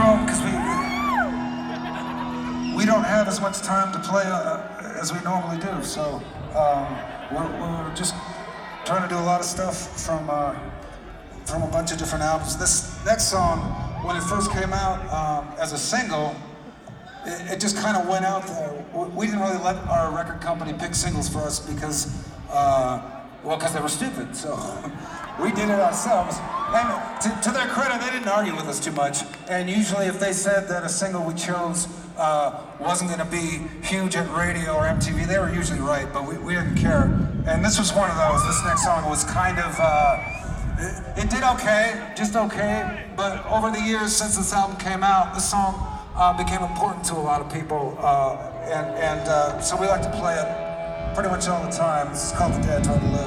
room because we don't have as much time to play as we normally do. So we're just trying to do a lot of stuff from a bunch of different albums. This next song, when it first came out as a single, it just kind of went out there. We didn't really let our record company pick singles for us because they were stupid. So we did it ourselves. And to their credit, they didn't argue with us too much. And usually if they said that a single we chose wasn't going to be huge at radio or MTV, they were usually right, but we didn't care. And this was one of those. This next song was kind of, it did okay, just okay. But over the years since this album came out, this song became important to a lot of people. So we like to play it pretty much all the time. This is called The Day I Tried to Live.